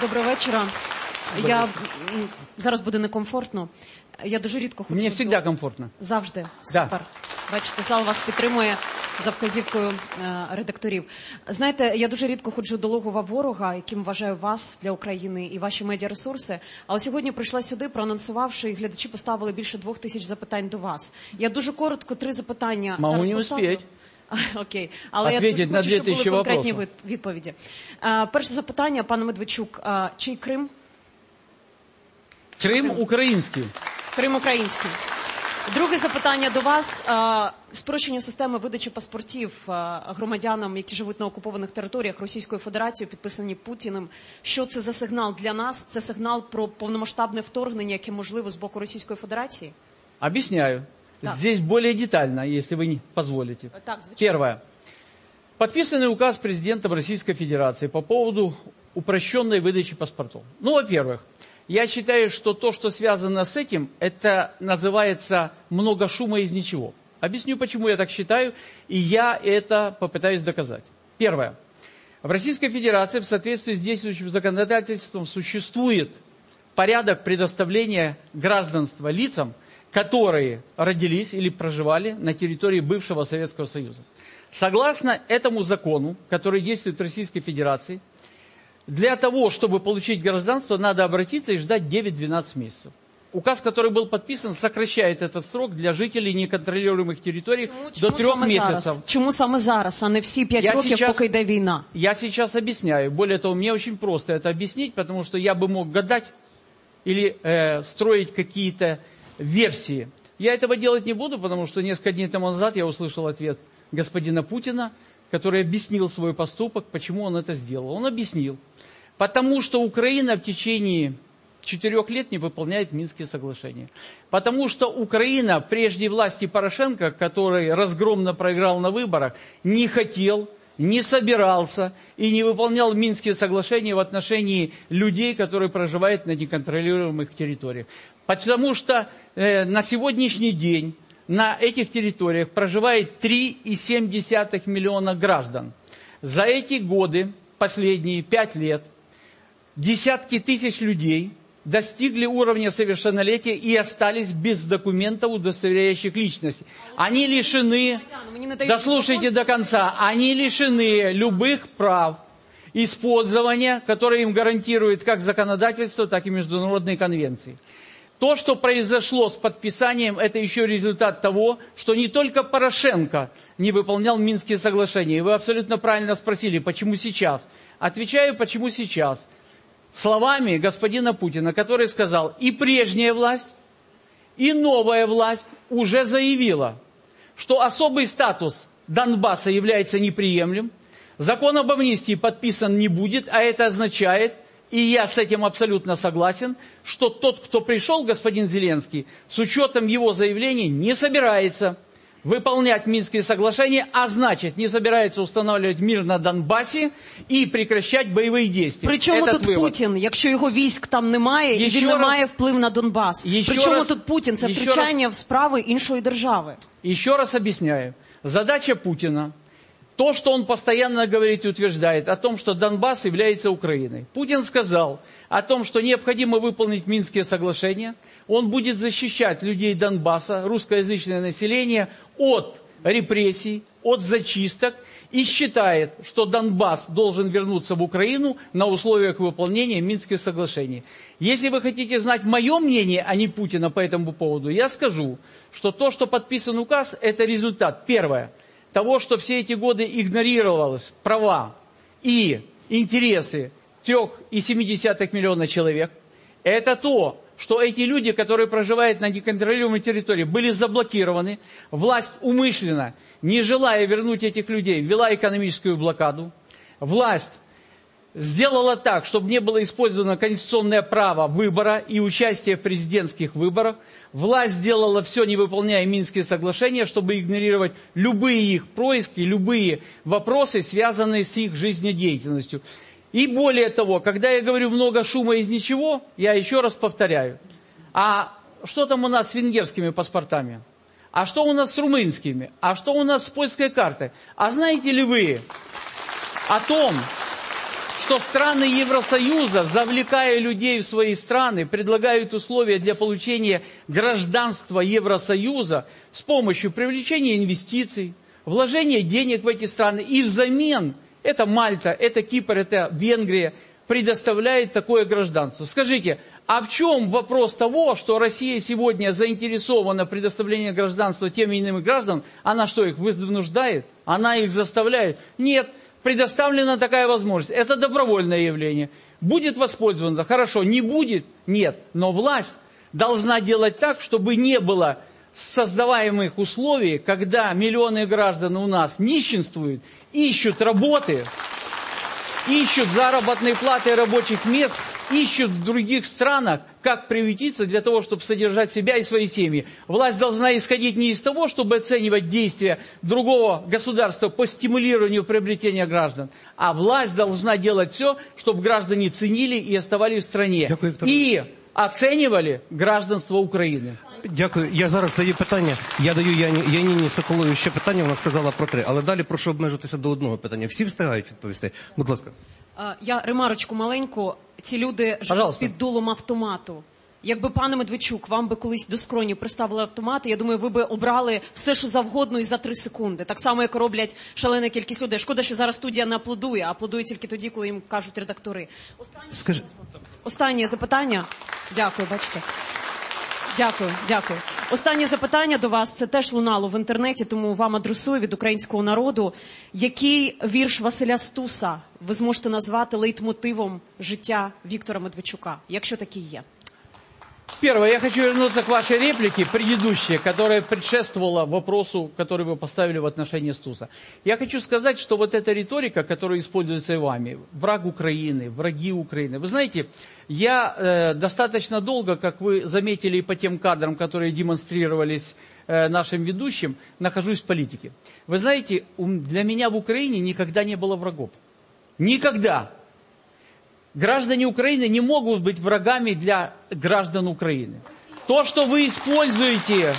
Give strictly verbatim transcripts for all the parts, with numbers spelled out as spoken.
Доброго вечора. Я зараз буде некомфортно. Я дуже рідко хочу. Мені завжди комфортно. Завжди. Супер. Да. Бачите, зал вас підтримує за вказівкою е, редакторів. Знаєте, я дуже рідко ходжу до логова ворога, яким вважаю вас для України і ваші медіаресурси. Але сьогодні прийшла сюди, проанонсувавши, і глядачі поставили більше двох тисяч запитань до вас. Я дуже коротко три запитання Могу зараз не поставлю. успеть. Окей, але Ответить я дуже на хочу, щоб були конкретні вопросов. відповіді. Е, перше запитання, пане Медведчук, е, чий Крим? Крим український. Крим український. Друге запитання до вас. Спрощення системи видачі паспортів громадянам, які живуть на окупованих територіях Російської Федерації, підписані Путіним. Що це за сигнал для нас? Це сигнал про повномасштабне вторгнення, яке можливо з боку Російської Федерації? Объясняю. Да. Здесь более детально, если вы не позволите. Так, звичайно. Первое. Подписанный указ президентом Российской Федерации по поводу упрощенной выдачи паспортов. Ну, во-первых, я считаю, что то, что связано с этим, это называется много шума из ничего. Объясню, почему я так считаю, и я это попытаюсь доказать. Первое. В Российской Федерации в соответствии с действующим законодательством существует порядок предоставления гражданства лицам, которые родились или проживали на территории бывшего Советского Союза. Согласно этому закону, который действует в Российской Федерации, для того, чтобы получить гражданство, надо обратиться и ждать девять-двенадцать месяцев. Указ, который был подписан, сокращает этот срок для жителей неконтролируемых территорий чому, до чому трех месяцев. Зараз? Чому саме зараз, а не всі п'ять Я років, сейчас, поки йде війна? Я сейчас объясняю. Более того, мне очень просто это объяснить, потому что я бы мог гадать или э, строить какие-то версии. Я этого делать не буду, потому что несколько дней тому назад я услышал ответ господина Путина, который объяснил свой поступок, почему он это сделал. Он объяснил. Потому что Украина в течение четырех лет не выполняет Минские соглашения. Потому что Украина, прежде власти Порошенко, который разгромно проиграл на выборах, не хотел, не собирался и не выполнял Минские соглашения в отношении людей, которые проживают на неконтролируемых территориях. Потому что э, на сегодняшний день на этих территориях проживает три и семь десятых миллиона граждан. За эти годы, последние пять лет, десятки тысяч людей достигли уровня совершеннолетия и остались без документов, удостоверяющих личность. Они лишены, дослушайте до конца, они лишены любых прав использования, которые им гарантирует как законодательство, так и международные конвенции. То, что произошло с подписанием, это еще результат того, что не только Порошенко не выполнял Минские соглашения. И вы абсолютно правильно спросили, почему сейчас. Отвечаю, почему сейчас. Словами господина Путина, который сказал, и прежняя власть, и новая власть уже заявила, что особый статус Донбасса является неприемлем, закон об амнистии подписан не будет, а это означает, и я с этим абсолютно согласен, что тот, кто пришел, господин Зеленский, с учетом его заявлений не собирается выполнять Минские соглашения, а значит, не собирается устанавливать мир на Донбасі і прекращать бойові дії. Причому тут вивод. Путін, якщо його військ там немає, і він не має впливу на Донбас? Причому раз, тут Путін? Це втручання раз, в справи іншої держави. Еще раз объясняю. Задача Путина, то, что он постоянно говорит и утверждает, о том, что Донбасс является Украиной. Путин сказал о том, что необходимо выполнить Минские соглашения, он будет защищать людей Донбасса, русскоязычное население, от репрессий, от зачисток и считает, что Донбасс должен вернуться в Украину на условиях выполнения Минских соглашений. Если вы хотите знать мое мнение, а не Путина по этому поводу, я скажу, что то, что подписан указ, это результат, первое, того, что все эти годы игнорировалось права и интересы трех и семи десятых миллиона человек. Это то, что эти люди, которые проживают на неконтролируемой территории, были заблокированы. Власть умышленно, не желая вернуть этих людей, ввела экономическую блокаду. Власть сделала так, чтобы не было использовано конституционное право выбора и участия в президентских выборах. Власть сделала все, не выполняя Минские соглашения, чтобы игнорировать любые их происки, любые вопросы, связанные с их жизнедеятельностью. И более того, когда я говорю много шума из ничего, я еще раз повторяю. А что там у нас с венгерскими паспортами? А что у нас с румынскими? А что у нас с польской картой? А знаете ли вы о том, что страны Евросоюза, завлекая людей в свои страны, предлагают условия для получения гражданства Евросоюза с помощью привлечения инвестиций, вложения денег в эти страны. И взамен, это Мальта, это Кипр, это Венгрия, предоставляет такое гражданство. Скажите, а в чем вопрос того, что Россия сегодня заинтересована в предоставлении гражданства тем или иным гражданам? Она что, их вынуждает? Она их заставляет? Нет. Предоставлена такая возможность. Это добровольное явление. Будет воспользоваться? Хорошо. Не будет? Нет. Но власть должна делать так, чтобы не было создаваемых условий, когда миллионы граждан у нас нищенствуют, ищут работы, ищут заработные платы рабочих мест, ищут в других странах, как приютиться для того, чтобы содержать себя и свои семьи. Власть должна исходить не из того, чтобы оценивать действия другого государства по стимулированию приобретения граждан, а власть должна делать все, чтобы граждане ценили и оставались в стране. Дякую, Віктор. И оценивали гражданство України. Дякую. Я зараз даю питання. Я даю Яні, Яніні Соколовій ще питання, вона сказала про три. Але далі прошу обмежитися до одного питання. Всі встигають відповісти? Будь ласка. Я ремарочку маленьку. Ці люди живуть під дулом автомату. Якби, пане Медведчук, вам би колись до скроні приставили автомати, я думаю, ви би обрали все, що завгодно і за три секунди. Так само, як роблять шалена кількість людей. Шкода, що зараз студія не аплодує, а аплодує тільки тоді, коли їм кажуть редактори. Останнє, Скажи... Останнє запитання. Дякую, бачите. Дякую, дякую. Останнє запитання до вас, це теж лунало в інтернеті, тому вам адресую від українського народу. Який вірш Василя Стуса ви зможете назвати лейтмотивом життя Віктора Медведчука, якщо такий є? Первое, я хочу вернуться к вашей реплике, предыдущей, которая предшествовала вопросу, который вы поставили в отношении Стуса. Я хочу сказать, что вот эта риторика, которая используется и вами, враг Украины, враги Украины. Вы знаете, я э, достаточно долго, как вы заметили по тем кадрам, которые демонстрировались э, нашим ведущим, нахожусь в политике. Вы знаете, для меня в Украине никогда не было врагов. Никогда. Граждане Украины не могут быть врагами для граждан Украины. То, что вы используете,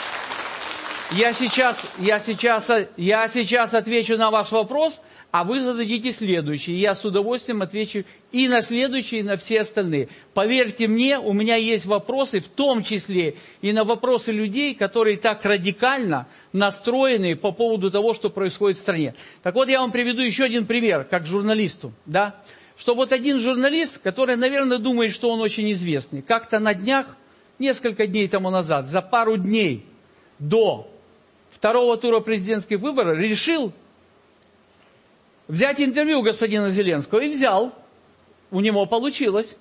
я сейчас, я сейчас, я сейчас отвечу на ваш вопрос, а вы зададите следующий. Я с удовольствием отвечу и на следующий, и на все остальные. Поверьте мне, у меня есть вопросы, в том числе и на вопросы людей, которые так радикально настроены по поводу того, что происходит в стране. Так вот, я вам приведу еще один пример, как журналисту, да? Что вот один журналист, который, наверное, думает, что он очень известный, как-то на днях, несколько дней тому назад, за пару дней до второго тура президентских выборов, решил взять интервью у господина Зеленского. И взял. У него получилось.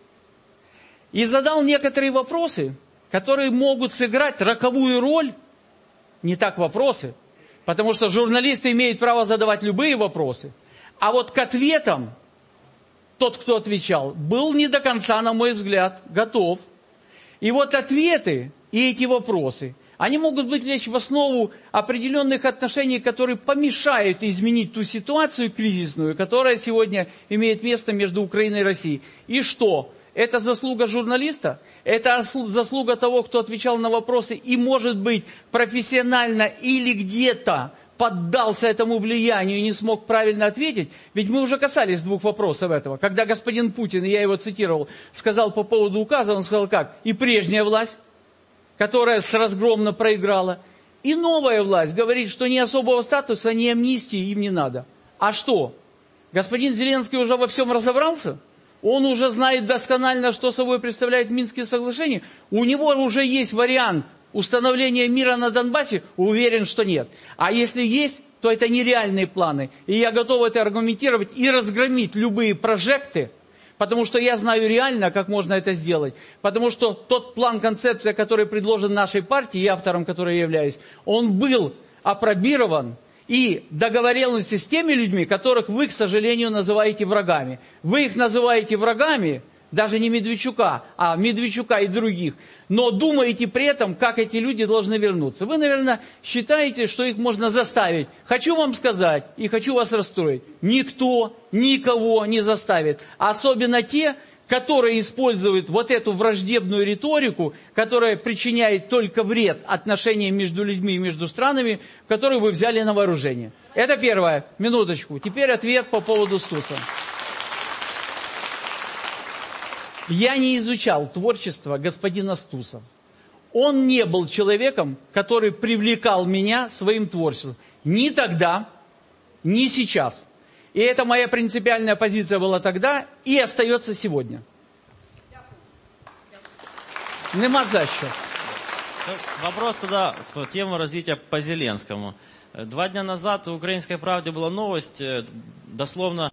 И задал некоторые вопросы, которые могут сыграть роковую роль. Не так вопросы, потому что журналисты имеют право задавать любые вопросы. А вот к ответам тот, кто отвечал, был не до конца, на мой взгляд, готов. И вот ответы и эти вопросы, они могут быть лечь в основу определенных отношений, которые помешают изменить ту ситуацию кризисную, которая сегодня имеет место между Украиной и Россией. И что? Это заслуга журналиста? Это заслуга того, кто отвечал на вопросы и, может быть, профессионально или где-то поддался этому влиянию и не смог правильно ответить. Ведь мы уже касались двух вопросов этого. Когда господин Путин, и я его цитировал, сказал по поводу указа, он сказал как? И прежняя власть, которая с разгромно проиграла, и новая власть говорит, что ни особого статуса, ни амнистии им не надо. А что? Господин Зеленский уже во всем разобрался? Он уже знает досконально, что собой представляет Минские соглашения? У него уже есть вариант установления мира на Донбассе? Уверен, что нет. А если есть, то это нереальные планы. И я готов это аргументировать и разгромить любые прожекты, потому что я знаю реально, как можно это сделать. Потому что тот план, концепция, который предложен нашей партией, и автором которой я являюсь, он был апробирован и договоренности с теми людьми, которых вы, к сожалению, называете врагами. Вы их называете врагами, даже не Медведчука, а Медведчука и других, но думаете при этом, как эти люди должны вернуться. Вы, наверное, считаете, что их можно заставить. Хочу вам сказать и хочу вас расстроить. Никто никого не заставит. Особенно те, которые используют вот эту враждебную риторику, которая причиняет только вред отношениям между людьми и между странами, которые вы взяли на вооружение. Это первое. Минуточку. Теперь ответ по поводу Стуса. Я не изучал творчество господина Стуса. Он не был человеком, который привлекал меня своим творчеством. Ни тогда, ни сейчас. И это моя принципиальная позиция была тогда и остается сегодня. Нема за що. Вопрос тогда в тему развития по Зеленскому. Два дня назад в «Украинской правде» была новость, дословно